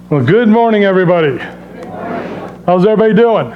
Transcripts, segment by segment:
Well, good morning, everybody. How's everybody doing?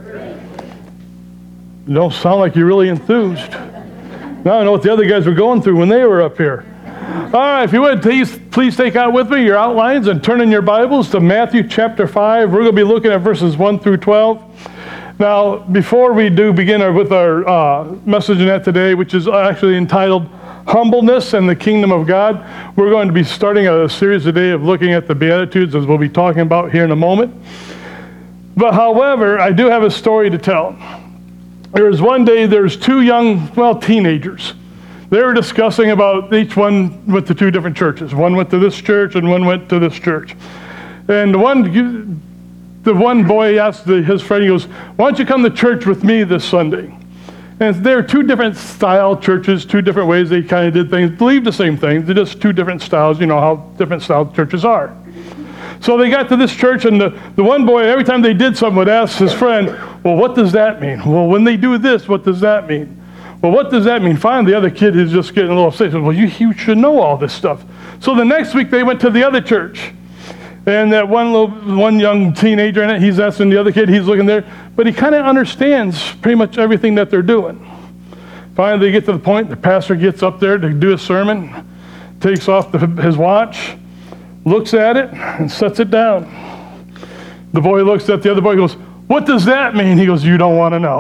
You don't sound like you're really enthused. Now I know what the other guys were going through when they were up here. All right, if you would, please take out with me your outlines and turn in your Bibles to Matthew chapter 5. We're going to be looking at verses 1 through 12. Now, before we do begin with our message in that today, which is actually entitled Humbleness and the Kingdom of God, we're going to be starting a series today of looking at the Beatitudes, as we'll be talking about here in a moment. But however, I do have a story to tell. There was one day, there's two young, teenagers. They were discussing about, each one went to two different churches. One went to this church and one went to this church. And the one boy asked his friend, he goes, "Why don't you come to church with me this Sunday?" And they're two different style churches, two different ways they kind of did things, believed the same thing. They're just two different styles, you know how different style churches are. So they got to this church, and the one boy, every time they did something, would ask his friend, "Well, what does that mean? Well, when they do this, what does that mean? Well, what does that mean?" Finally, the other kid is just getting a little upset. He says, "Well, you should know all this stuff." So the next week, they went to the other church. And that one young teenager in it, he's asking the other kid, he's looking there, but he kind of understands pretty much everything that they're doing. Finally, they get to the point, the pastor gets up there to do a sermon, takes off his watch, looks at it, and sets it down. The boy looks at the other boy and goes, "What does that mean?" He goes, "You don't want to know."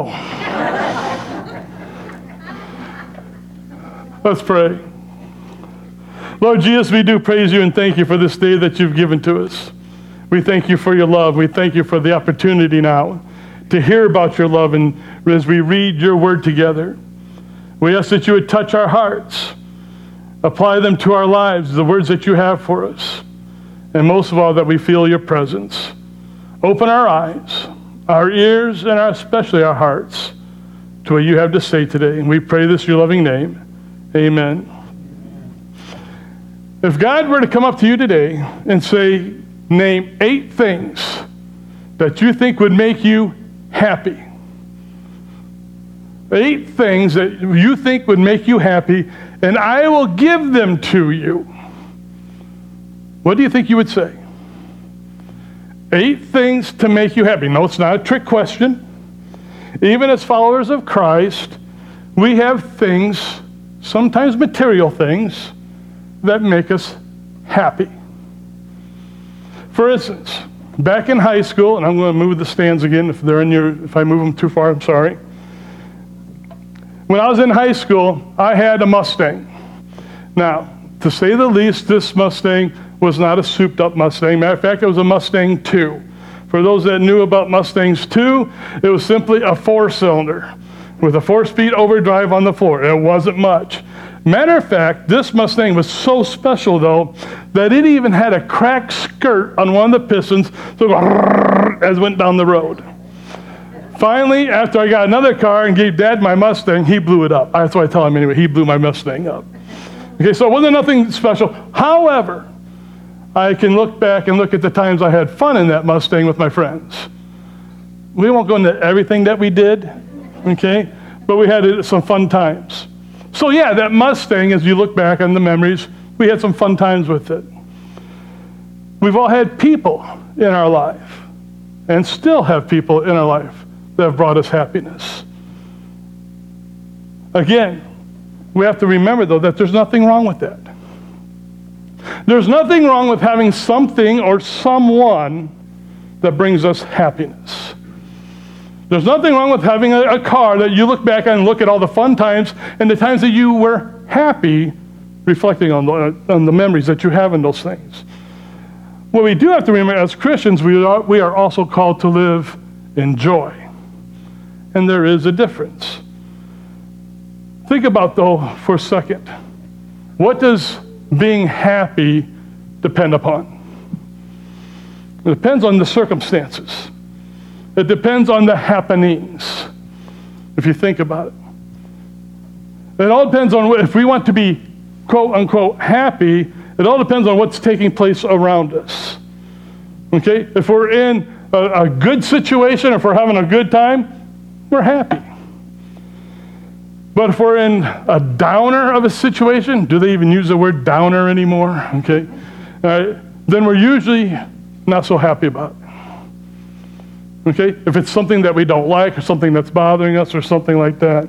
Let's pray. Lord Jesus, we do praise you and thank you for this day that you've given to us. We thank you for your love. We thank you for the opportunity now to hear about your love, and as we read your word together, we ask that you would touch our hearts, apply them to our lives, the words that you have for us, and most of all, that we feel your presence. Open our eyes, our ears, and especially our hearts to what you have to say today. And we pray this in your loving name. Amen. If God were to come up to you today and say, name 8 things that you think would make you happy. 8 things that you think would make you happy, and I will give them to you. What do you think you would say? 8 things to make you happy. No, it's not a trick question. Even as followers of Christ, we have things, sometimes material things, that make us happy. For instance, back in high school, and I'm going to move the stands again if I move them too far, I'm sorry. When I was in high school, I had a Mustang. Now, to say the least, this Mustang was not a souped up Mustang. Matter of fact, it was a Mustang 2. For those that knew about Mustangs 2, it was simply a 4-cylinder with a 4-speed overdrive on the floor. It wasn't much. Matter of fact, this Mustang was so special, though, that it even had a cracked skirt on one of the pistons, so as it went down the road. Finally, after I got another car and gave Dad my Mustang, he blew it up. That's what I tell him anyway. He blew my Mustang up. Okay, so it wasn't nothing special. However, I can look back and look at the times I had fun in that Mustang with my friends. We won't go into everything that we did, okay, but we had some fun times. So yeah, that Mustang, as you look back on the memories, we had some fun times with it. We've all had people in our life, and still have people in our life, that have brought us happiness. Again, we have to remember, though, that there's nothing wrong with that. There's nothing wrong with having something or someone that brings us happiness. There's nothing wrong with having a car that you look back on and look at all the fun times and the times that you were happy, reflecting on the memories that you have in those things. What we do have to remember as Christians, we are also called to live in joy. And there is a difference. Think about, though, for a second. What does being happy depend upon? It depends on the circumstances. It depends on the happenings, if you think about it. It all depends on, if we want to be, quote unquote, happy, it all depends on what's taking place around us. Okay? If we're in a good situation, if we're having a good time, we're happy. But if we're in a downer of a situation, do they even use the word downer anymore? Okay? Then we're usually not so happy about. Okay? If it's something that we don't like or something that's bothering us or something like that.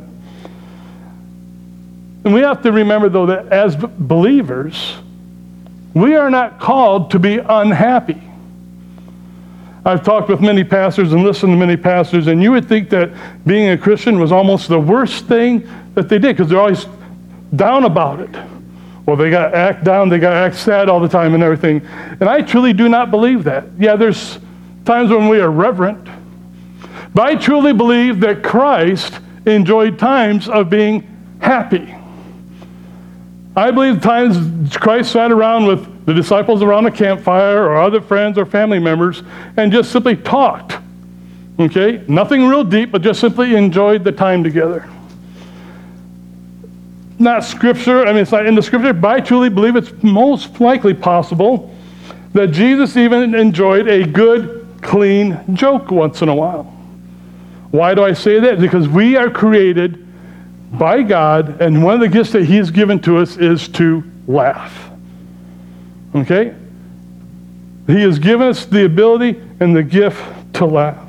And we have to remember, though, that as believers, we are not called to be unhappy. I've talked with many pastors and listened to many pastors, and you would think that being a Christian was almost the worst thing that they did, because they're always down about it. Well, they got to act down, they got to act sad all the time and everything. And I truly do not believe that. Yeah, there's times when we are reverent, but I truly believe that Christ enjoyed times of being happy. I believe times Christ sat around with the disciples around a campfire or other friends or family members and just simply talked. Okay? Nothing real deep, but just simply enjoyed the time together. Not scripture, I mean, it's not in the scripture, but I truly believe it's most likely possible that Jesus even enjoyed a good, clean joke once in a while. Why do I say that? Because we are created by God, and one of the gifts that He's given to us is to laugh. Okay? He has given us the ability and the gift to laugh.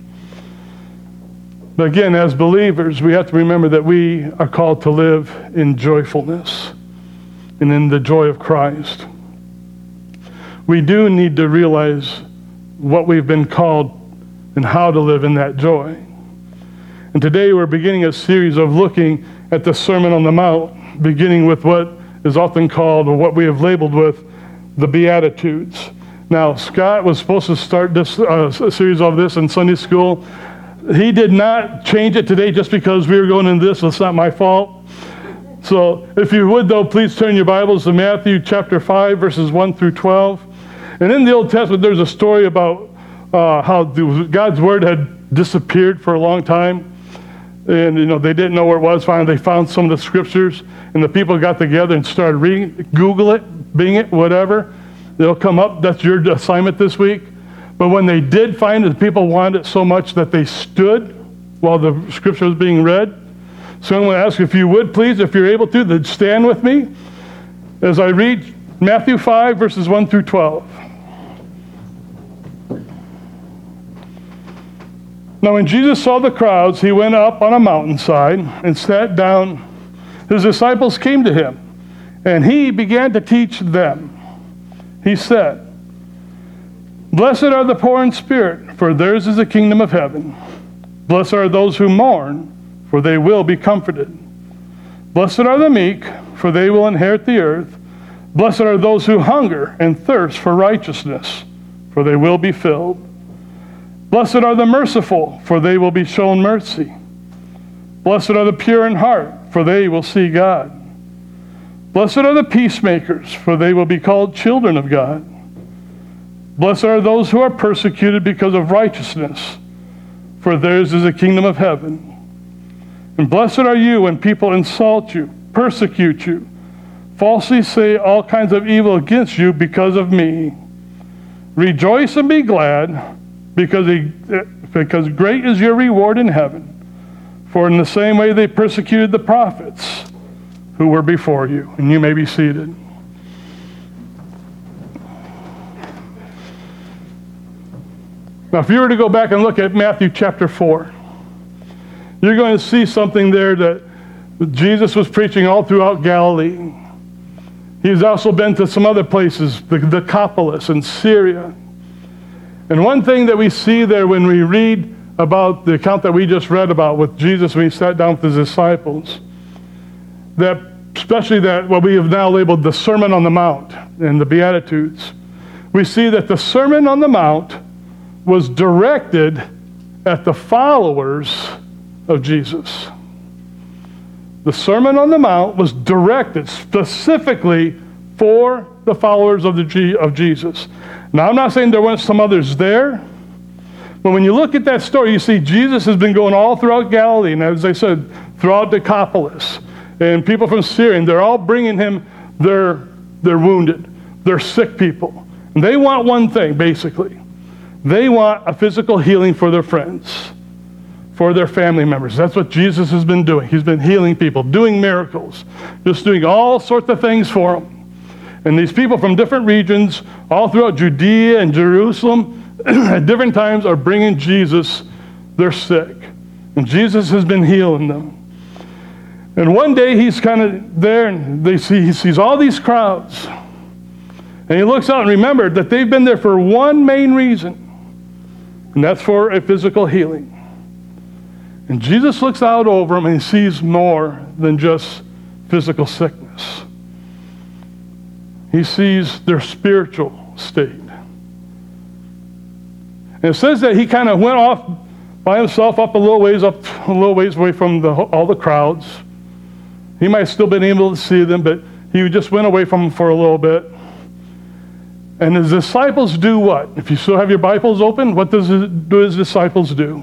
But again, as believers, we have to remember that we are called to live in joyfulness and in the joy of Christ. We do need to realize what we've been called and how to live in that joy. And today we're beginning a series of looking at the Sermon on the Mount, beginning with what is often called, or what we have labeled with, the Beatitudes. Now, Scott was supposed to start this a series of this in Sunday school. He did not change it today just because we were going into this. It's not my fault. So if you would, though, please turn your Bibles to Matthew chapter 5, verses 1 through 12. And in the Old Testament, there's a story about how God's Word had disappeared for a long time. And, they didn't know where it was. Finally, they found some of the scriptures, and the people got together and started reading. Google it, Bing it, whatever. It'll come up. That's your assignment this week. But when they did find it, the people wanted it so much that they stood while the scripture was being read. So I'm going to ask if you would, please, if you're able to, then stand with me as I read Matthew 5, verses 1 through 12. Now when Jesus saw the crowds, he went up on a mountainside and sat down. His disciples came to him, and he began to teach them. He said, "Blessed are the poor in spirit, for theirs is the kingdom of heaven. Blessed are those who mourn, for they will be comforted. Blessed are the meek, for they will inherit the earth. Blessed are those who hunger and thirst for righteousness, for they will be filled. Blessed are the merciful, for they will be shown mercy. Blessed are the pure in heart, for they will see God. Blessed are the peacemakers, for they will be called children of God. Blessed are those who are persecuted because of righteousness, for theirs is the kingdom of heaven. And blessed are you when people insult you, persecute you, falsely say all kinds of evil against you because of me. Rejoice and be glad, because great is your reward in heaven. For in the same way they persecuted the prophets who were before you." And you may be seated. Now, if you were to go back and look at Matthew chapter 4, you're going to see something there that Jesus was preaching all throughout Galilee. He's also been to some other places, the Decapolis in Syria. And one thing that we see there when we read about the account that we just read about with Jesus when he sat down with his disciples, that especially that what we have now labeled the Sermon on the Mount and the Beatitudes, we see that the Sermon on the Mount was directed at the followers of Jesus. The Sermon on the Mount was directed specifically for the followers of Jesus. Now, I'm not saying there weren't some others there, but when you look at that story, you see Jesus has been going all throughout Galilee, and as I said, throughout Decapolis, and people from Syria, and they're all bringing him their wounded, their sick people. And they want one thing, basically. They want a physical healing for their friends, for their family members. That's what Jesus has been doing. He's been healing people, doing miracles, just doing all sorts of things for them. And these people from different regions, all throughout Judea and Jerusalem, at different times are bringing Jesus their sick. And Jesus has been healing them. And one day he's kind of there, and he sees all these crowds. And he looks out and remembers that they've been there for one main reason, and that's for a physical healing. And Jesus looks out over them and he sees more than just physical sickness. He sees their spiritual state. And it says that he kind of went off by himself up a little ways away from all the crowds. He might have still been able to see them, but he just went away from them for a little bit. And his disciples do what? If you still have your Bibles open, what do his disciples do?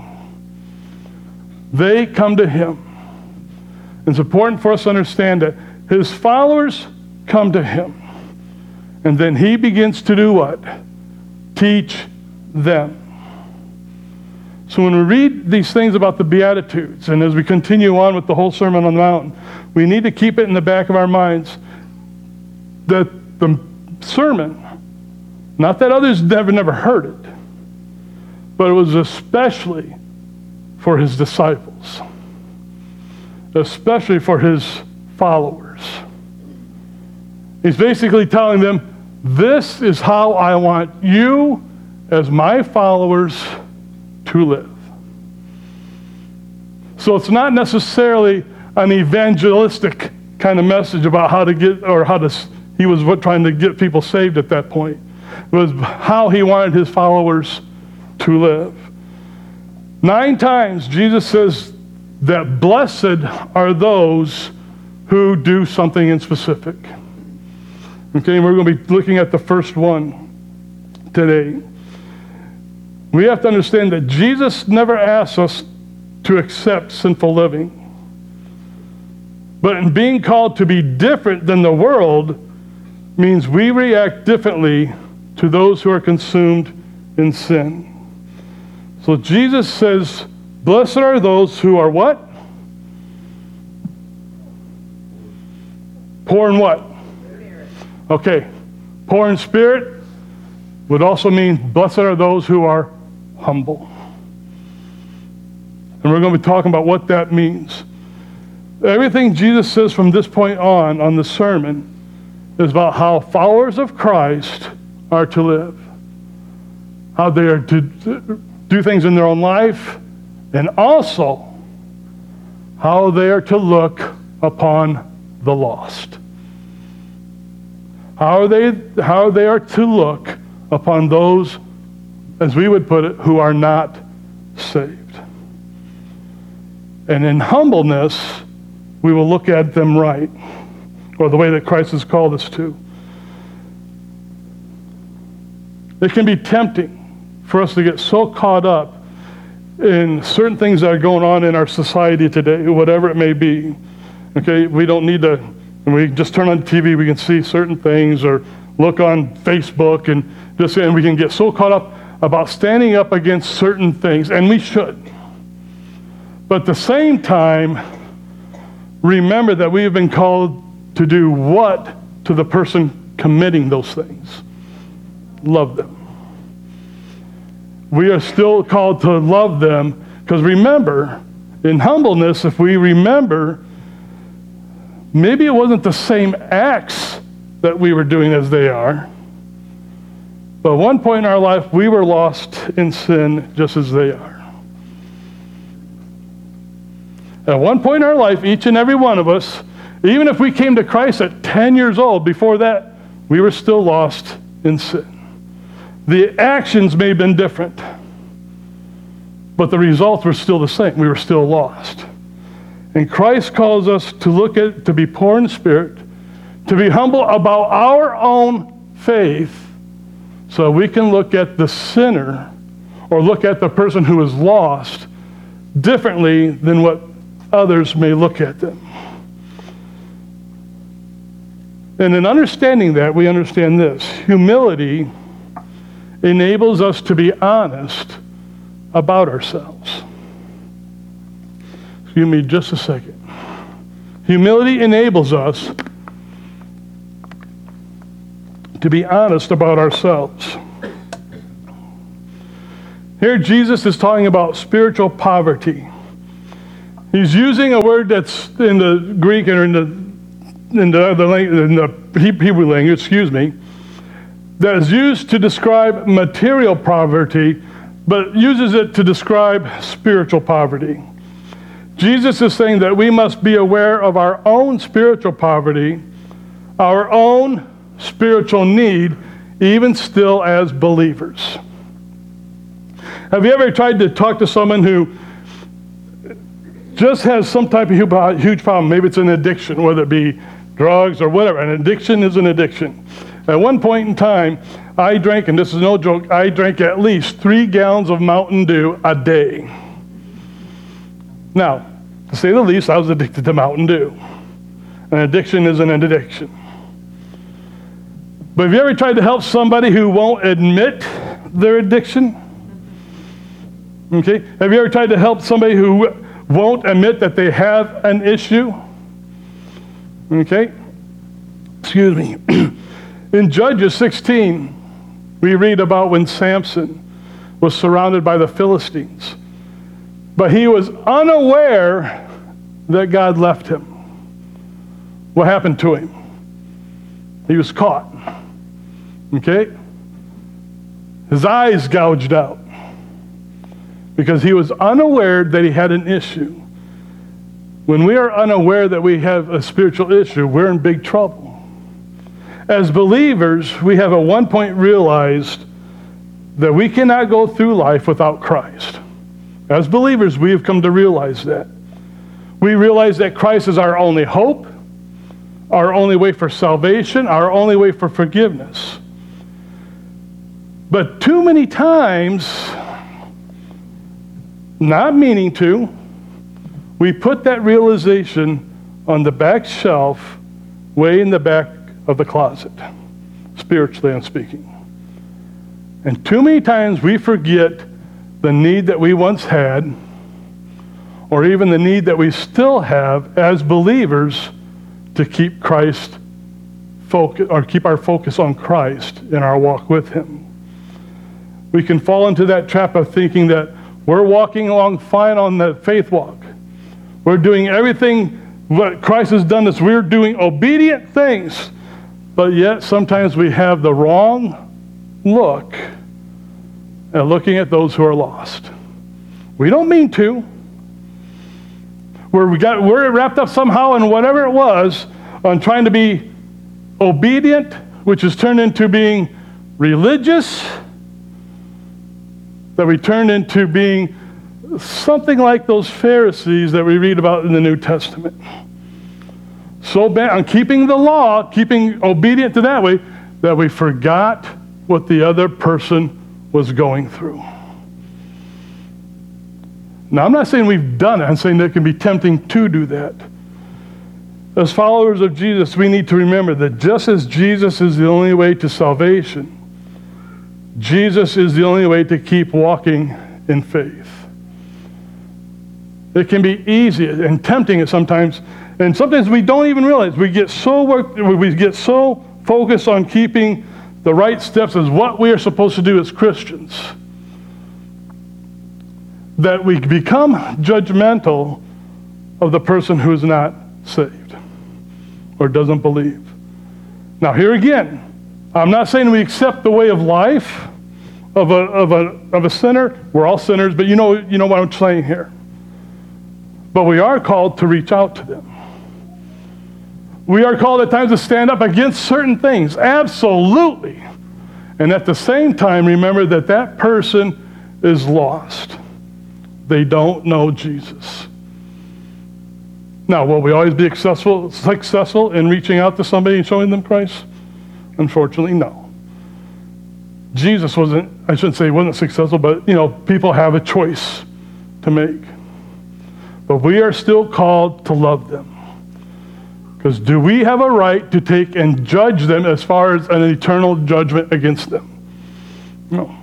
They come to him. It's important for us to understand that his followers come to him. And then he begins to do what? Teach them. So when we read these things about the Beatitudes, and as we continue on with the whole Sermon on the Mount, we need to keep it in the back of our minds that the sermon, not that others never heard it, but it was especially for his disciples, especially for his followers. He's basically telling them, this is how I want you as my followers to live. So it's not necessarily an evangelistic kind of message about how to get, or he was trying to get people saved at that point. It was how he wanted his followers to live. 9 times Jesus says that blessed are those who do something in specific. Okay, we're going to be looking at the first one today. We have to understand that Jesus never asks us to accept sinful living. But in being called to be different than the world means we react differently to those who are consumed in sin. So Jesus says, blessed are those who are what? Poor in what? Spirit. Okay. Poor in spirit would also mean blessed are those who are humble. And we're going to be talking about what that means. Everything Jesus says from this point on the sermon, is about how followers of Christ are to live. How they are to do things in their own life, and also how they are to look upon the lost. How they are to look upon those, as we would put it, who are not saved. And in humbleness, we will look at them right, or the way that Christ has called us to. It can be tempting for us to get so caught up in certain things that are going on in our society today, whatever it may be. Okay, we don't need to, and we just turn on TV, we can see certain things, or look on Facebook, and we can get so caught up about standing up against certain things, and we should. But at the same time, remember that we have been called to do what to the person committing those things? Love them. We are still called to love them, because remember, in humbleness, if we remember, maybe it wasn't the same acts that we were doing as they are, but at one point in our life, we were lost in sin just as they are. At one point in our life, each and every one of us, even if we came to Christ at 10 years old, before that, we were still lost in sin. The actions may have been different, but the results were still the same. We were still lost. And Christ calls us to be poor in spirit, to be humble about our own faith, so we can look at the sinner, or look at the person who is lost, differently than what others may look at them. And in understanding that, we understand this. Humility enables us to be honest about ourselves. Excuse me just a second. Humility enables us to be honest about ourselves. Here Jesus is talking about spiritual poverty. He's using a word that's in the Greek or in the Hebrew language, that is used to describe material poverty, but uses it to describe spiritual poverty. Jesus is saying that we must be aware of our own spiritual poverty, our own spiritual need, even still as believers. Have you ever tried to talk to someone who just has some type of huge problem? Maybe it's an addiction, whether it be drugs or whatever. An addiction is an addiction. At one point in time, I drank, and this is no joke, I drank at least 3 gallons of Mountain Dew a day. Now, to say the least, I was addicted to Mountain Dew. An addiction is an addiction. But have you ever tried to help somebody who won't admit their addiction? Okay. Have you ever tried to help somebody who won't admit that they have an issue? Okay. Excuse me. In Judges 16, we read about when Samson was surrounded by the Philistines. But he was unaware that God left him. What happened to him? He was caught. Okay? His eyes gouged out because he was unaware that he had an issue. When we are unaware that we have a spiritual issue, we're in big trouble. As believers, we have at one point realized that we cannot go through life without Christ. As believers, we have come to realize that. We realize that Christ is our only hope, our only way for salvation, our only way for forgiveness. But too many times, not meaning to, we put that realization on the back shelf, way in the back of the closet, spiritually I'm speaking. And too many times we forget the need that we once had, or even the need that we still have as believers to keep Christ focus, or keep our focus on Christ in our walk with Him. We can fall into that trap of thinking that we're walking along fine on the faith walk. We're doing everything what Christ has done us. We're doing obedient things, but yet sometimes we have the wrong look at looking at those who are lost. We don't mean to. We're wrapped up somehow in whatever it was on trying to be obedient, which has turned into being religious, that we turned into being something like those Pharisees that we read about in the New Testament. So bad on keeping the law, keeping obedient to that way, that we forgot what the other person was going through. Now, I'm not saying we've done it. I'm saying that it can be tempting to do that. As followers of Jesus, we need to remember that just as Jesus is the only way to salvation, Jesus is the only way to keep walking in faith. It can be easy and tempting sometimes, and sometimes we don't even realize. We get so focused on keeping the right steps as what we are supposed to do as Christians, that we become judgmental of the person who is not saved or doesn't believe. Now here again, I'm not saying we accept the way of life of a sinner. We're all sinners, but you know what I'm saying here. But we are called to reach out to them. We are called at times to stand up against certain things, absolutely. And at the same time, remember that that person is lost. They don't know Jesus. Now, will we always be successful in reaching out to somebody and showing them Christ? Unfortunately, no. Jesus wasn't, I shouldn't say he wasn't successful, but people have a choice to make. But we are still called to love them. Because do we have a right to take and judge them as far as an eternal judgment against them? No.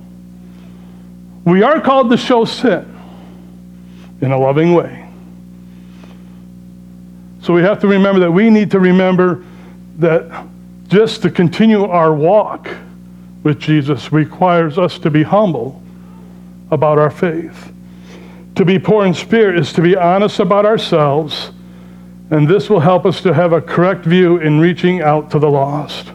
We are called to show sin in a loving way. So we have to remember that we need to remember that just to continue our walk with Jesus requires us to be humble about our faith. To be poor in spirit is to be honest about ourselves, and this will help us to have a correct view in reaching out to the lost.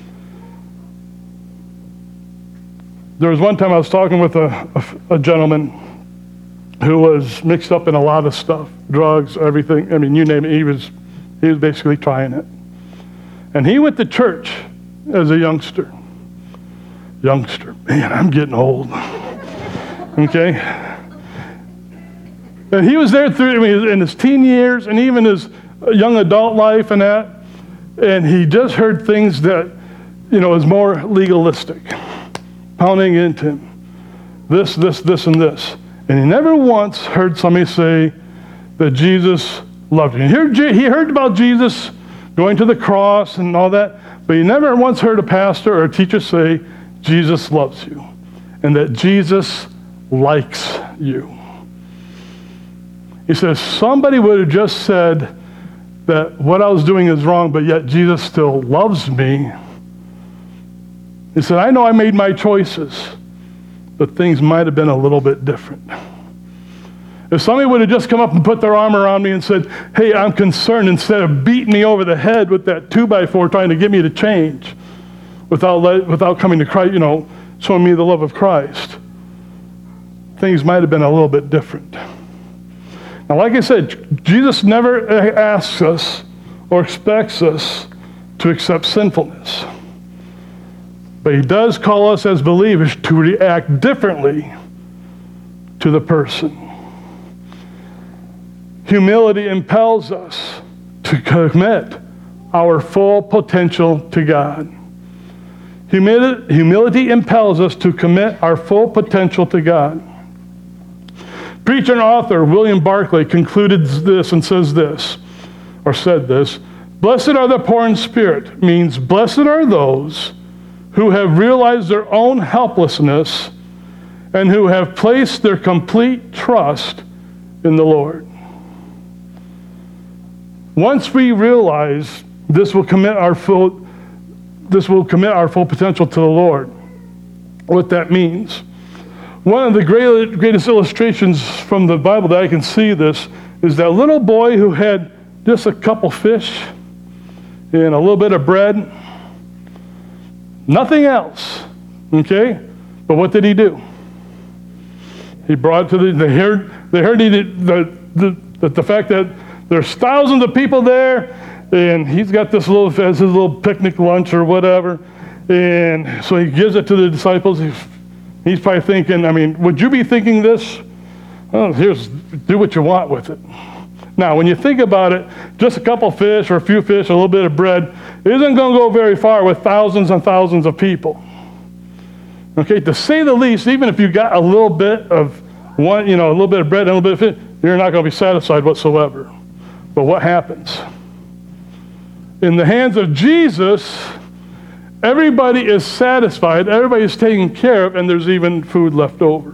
There was one time I was talking with a gentleman who was mixed up in a lot of stuff, drugs, everything. I mean, you name it, he was basically trying it. And he went to church as a youngster. Man, I'm getting old. Okay? And he was there in his teen years and even his young adult life and that. And he just heard things that, is more legalistic, pounding into him. This, and this. And he never once heard somebody say that Jesus loved him. He heard about Jesus going to the cross and all that, but he never once heard a pastor or a teacher say, Jesus loves you, and that Jesus likes you. He says, somebody would have just said that what I was doing is wrong, but yet Jesus still loves me. He said, I know I made my choices, but things might have been a little bit different. If somebody would have just come up and put their arm around me and said, hey, I'm concerned, instead of beating me over the head with that 2x4 trying to get me to change without coming to Christ, showing me the love of Christ, things might have been a little bit different. Now, like I said, Jesus never asks us or expects us to accept sinfulness. But he does call us as believers to react differently to the person. Humility impels us to commit our full potential to God. Humility impels us to commit our full potential to God. Preacher and author William Barclay concluded this and said this, blessed are the poor in spirit, means blessed are those who have realized their own helplessness and who have placed their complete trust in the Lord. Once we realize this will commit our full potential to the Lord. What that means. One of the greatest illustrations from the Bible that I can see this is that little boy who had just a couple fish and a little bit of bread. Nothing else. Okay? But what did he do? He brought it to they heard the fact that there's thousands of people there, and he's got his little picnic lunch or whatever, and so he gives it to the disciples. He's probably thinking, would you be thinking this? Oh, do what you want with it. Now, when you think about it, just a couple fish or a few fish, a little bit of bread, isn't going to go very far with thousands and thousands of people. Okay, to say the least, even if you got a little bit of a little bit of bread and a little bit of fish, you're not going to be satisfied whatsoever. But what happens? In the hands of Jesus, everybody is satisfied, everybody is taken care of, and there's even food left over.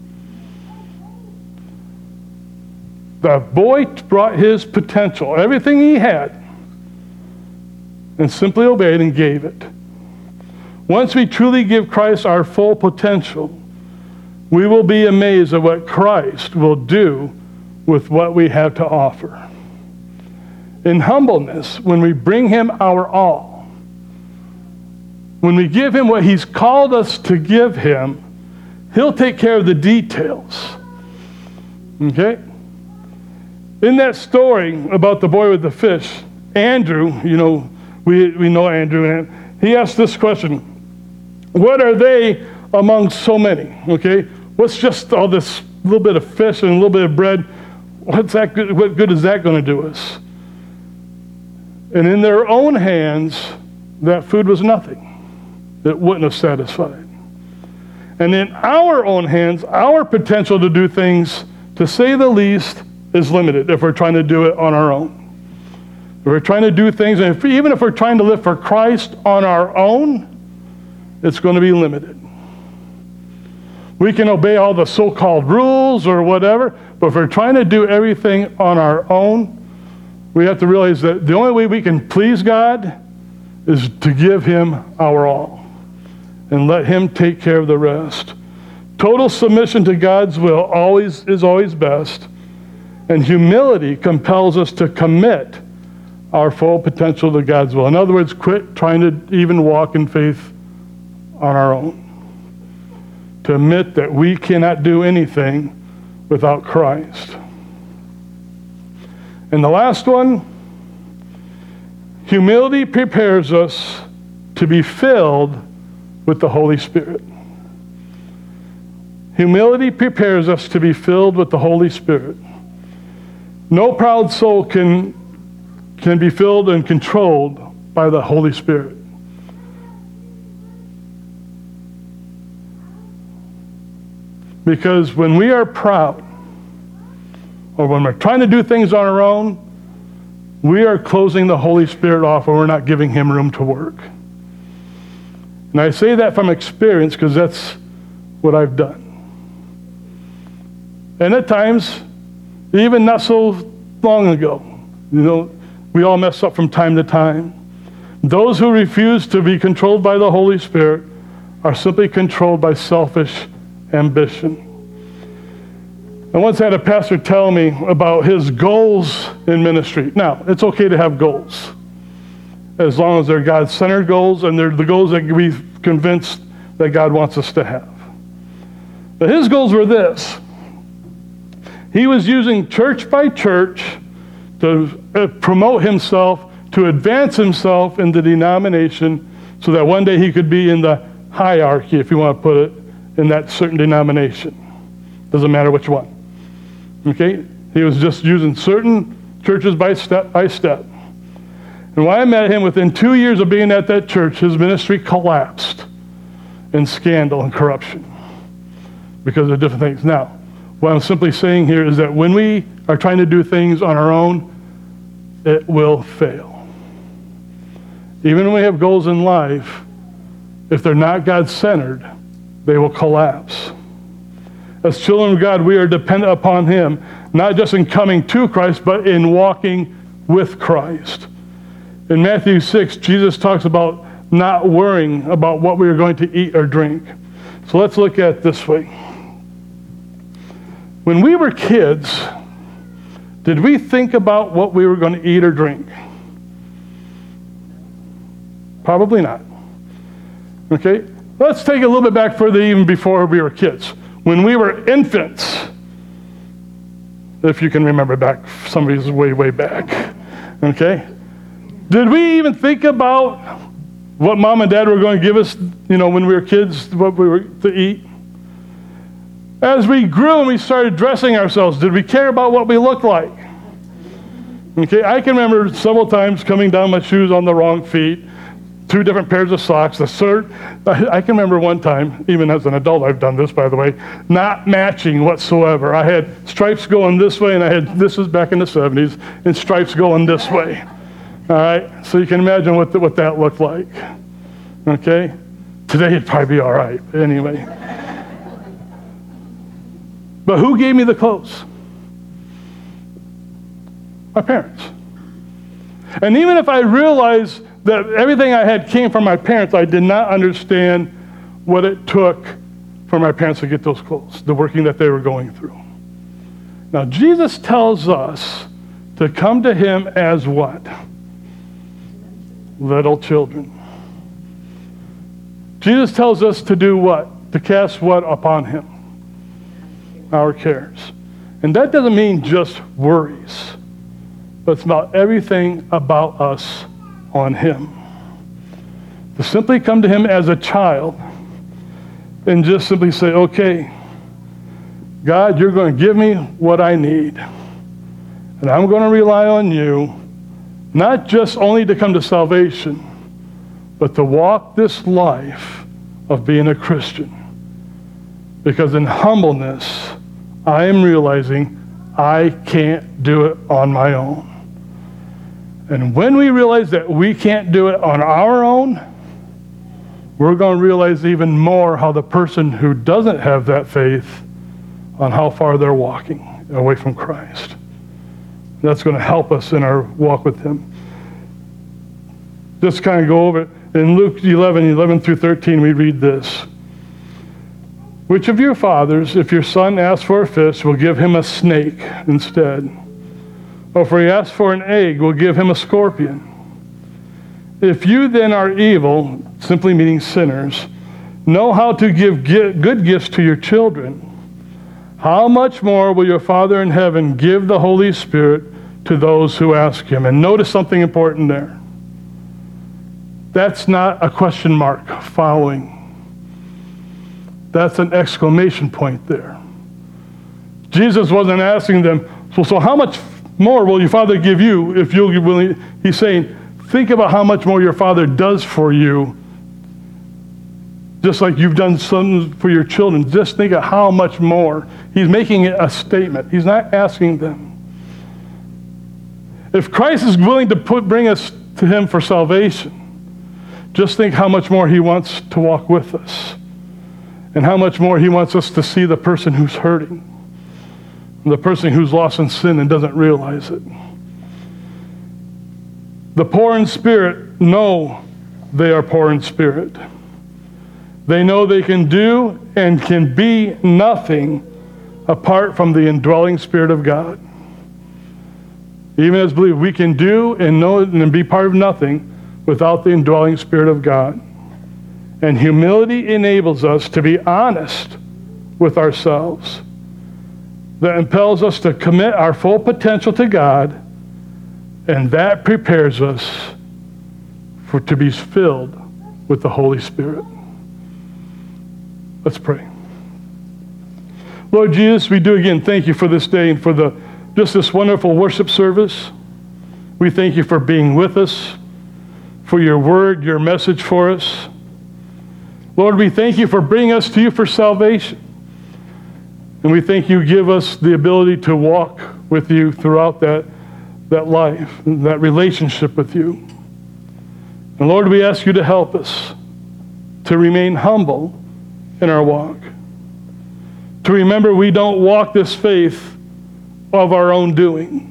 The boy brought his potential, everything he had, and simply obeyed and gave it. Once we truly give Christ our full potential, we will be amazed at what Christ will do with what we have to offer. In humbleness, when we bring him our all, when we give him what he's called us to give him, he'll take care of the details. Okay? In that story about the boy with the fish, Andrew, we know Andrew, and he asked this question, what are they among so many? Okay? What's just all this little bit of fish and a little bit of bread? What good is that going to do us? And in their own hands, that food was nothing. It wouldn't have satisfied. And in our own hands, our potential to do things, to say the least, is limited if we're trying to do it on our own. If we're trying to do things, and even if we're trying to live for Christ on our own, it's going to be limited. We can obey all the so-called rules or whatever, but if we're trying to do everything on our own, we have to realize that the only way we can please God is to give him our all and let him take care of the rest. Total submission to God's will is always best, and humility compels us to commit our full potential to God's will. In other words, quit trying to even walk in faith on our own. To admit that we cannot do anything without Christ. And the last one, humility prepares us to be filled with the Holy Spirit. Humility prepares us to be filled with the Holy Spirit. No proud soul can be filled and controlled by the Holy Spirit. Because when we are proud, or when we're trying to do things on our own, we are closing the Holy Spirit off, or we're not giving him room to work. And I say that from experience because that's what I've done. And at times, even not so long ago, we all mess up from time to time. Those who refuse to be controlled by the Holy Spirit are simply controlled by selfish ambition. I once had a pastor tell me about his goals in ministry. Now, it's okay to have goals, as long as they're God-centered goals and they're the goals that we've convinced that God wants us to have. But his goals were this. He was using church by church to promote himself, to advance himself in the denomination so that one day he could be in the hierarchy, if you want to put it, in that certain denomination. Doesn't matter which one. Okay? He was just using certain churches by step. And when I met him, within 2 years of being at that church, his ministry collapsed in scandal and corruption because of different things. Now, what I'm simply saying here is that when we are trying to do things on our own, it will fail. Even when we have goals in life, if they're not God-centered, they will collapse. As children of God, we are dependent upon him, not just in coming to Christ, but in walking with Christ. In Matthew 6, Jesus talks about not worrying about what we are going to eat or drink. So let's look at it this way. When we were kids, did we think about what we were going to eat or drink? Probably not. Okay? Let's take it a little bit back further, even before we were kids. When we were infants, if you can remember back, somebody's way back. Okay? Did we even think about what mom and dad were going to give us, when we were kids, what we were to eat? As we grew and we started dressing ourselves, did we care about what we looked like? Okay, I can remember several times coming down my shoes on the wrong feet, 2 different pairs of socks, I can remember one time, even as an adult I've done this, by the way, not matching whatsoever. I had stripes going this way, and this was back in the 70s, and stripes going this way. All right, so you can imagine what that looked like. Okay, today it'd probably be all right, anyway. But who gave me the clothes? My parents. And even if I realized that everything I had came from my parents, I did not understand what it took for my parents to get those clothes, the working that they were going through. Now, Jesus tells us to come to him as what? Little children. Jesus tells us to do what? To cast what upon him? Our cares. And that doesn't mean just worries, but it's about everything about us on him. To simply come to him as a child and just simply say, okay, God, you're going to give me what I need. And I'm going to rely on you, not just only to come to salvation, but to walk this life of being a Christian. Because in humbleness, I am realizing I can't do it on my own. And when we realize that we can't do it on our own, we're going to realize even more how the person who doesn't have that faith, on how far they're walking away from Christ. That's going to help us in our walk with him. just kind of go over it. In Luke 11 through 13, we read this. Which of your fathers, if your son asks for a fish, will give him a snake instead? Or if he asks for an egg, will give him a scorpion? If you then are evil, simply meaning sinners, know how to give good gifts to your children, how much more will your Father in heaven give the Holy Spirit to those who ask him? And notice something important there. That's not a question mark following. That's an exclamation point there. Jesus wasn't asking them, so how much more will your Father give you if you'll be willing? He's saying, think about how much more your Father does for you, just like you've done something for your children. Just think of how much more. He's making it a statement. He's not asking them. If Christ is willing to bring us to him for salvation, just think how much more he wants to walk with us, and how much more he wants us to see the person who's hurting, the person who's lost in sin and doesn't realize it. The poor in spirit know they are poor in spirit. They know they can do and can be nothing apart from the indwelling Spirit of God. Even as believers, we can do and know and be part of nothing without the indwelling Spirit of God. And humility enables us to be honest with ourselves. That impels us to commit our full potential to God, and that prepares us to be filled with the Holy Spirit. Let's pray. Lord Jesus, we do again thank you for this day and for just this wonderful worship service. We thank you for being with us, for your word, your message for us. Lord, we thank you for bringing us to you for salvation. And we thank you give us the ability to walk with you throughout that life, that relationship with you. And Lord, we ask you to help us to remain humble in our walk. To remember we don't walk this faith of our own doing.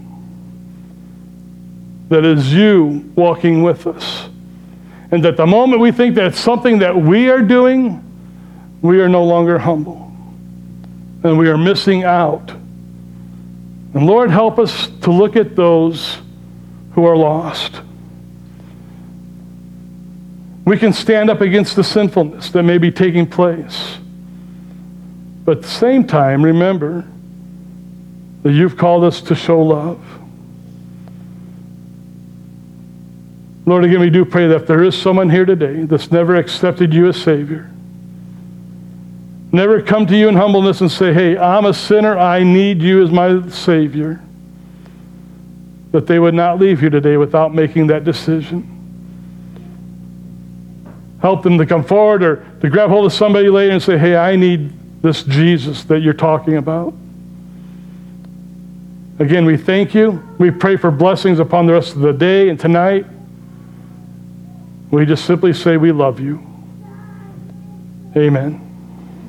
That is you walking with us. And that the moment we think that's something that we are doing, we are no longer humble. And we are missing out. And Lord, help us to look at those who are lost. We can stand up against the sinfulness that may be taking place. But at the same time, remember that you've called us to show love. Lord, again, we do pray that if there is someone here today that's never accepted you as Savior, never come to you in humbleness and say, hey, I'm a sinner, I need you as my Savior, that they would not leave here today without making that decision. Help them to come forward or to grab hold of somebody later and say, hey, I need this Jesus that you're talking about. Again, we thank you. We pray for blessings upon the rest of the day and tonight. We just simply say we love you. Amen.